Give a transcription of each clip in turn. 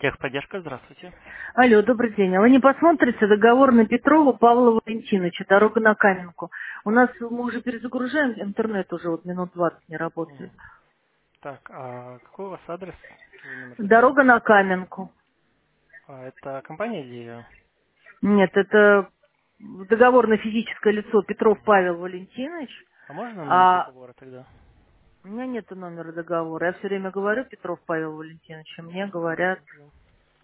Техподдержка, здравствуйте. Алло, добрый день. А вы не посмотрите договор на Петрова Павла Валентиновича, дорога на Каменку? У нас мы уже перезагружаем, интернет уже вот минут 20 не работает. Мгм. Так, а какой у вас адрес и номер телефона? Дорога на Каменку. А это компания или... Нет, это договор на физическое лицо Петров Мгм. Павел Валентинович. А можно номер А договора тогда? у меня нет номера договора. Я все время говорю Петров Павел Валентинович, а мне говорят Добро.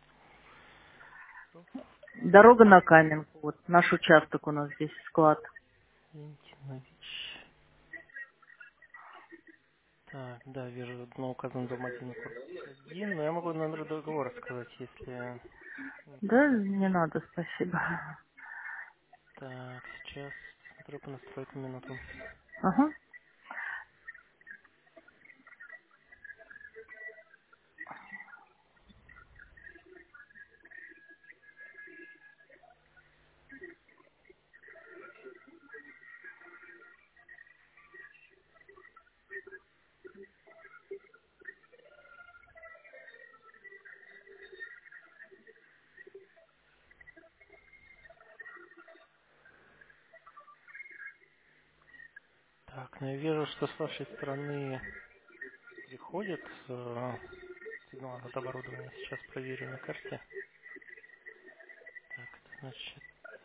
дорога на Каменку. Вот наш участок у нас здесь склад. Валентинович. Так, да, вижу, но указан дом 1, корпус 1, но я могу номер договора сказать, если Да, интересно. не надо, спасибо. Так, сейчас смотрю по настройкам минуту. Ага. Так, ну я вижу, что с вашей стороны приходит сигнал от оборудования. Сейчас проверю на карте. Так, это значит...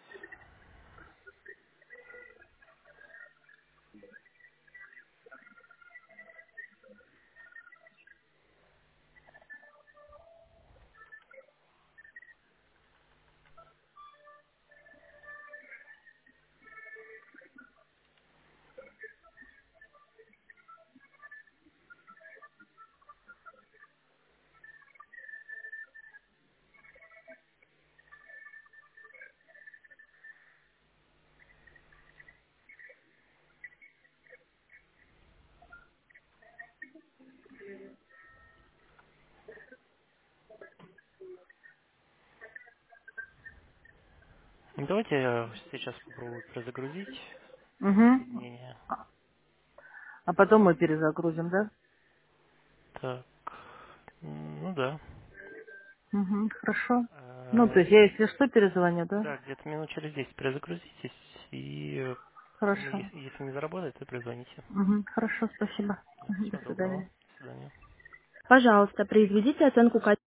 Ну, давайте я сейчас попробую перезагрузить Угу. соединение. А потом мы перезагрузим, да? Так, ну да. Угу, хорошо. Ну, то Э, есть я, если что, перезвоню, да? Да, где-то минут через 10 перезагрузитесь, и ну, Хорошо. если не заработает, то перезвоните. Угу, хорошо, спасибо. Мгм, до Всего доброго. свидания. До свидания. Пожалуйста, произведите оценку качества.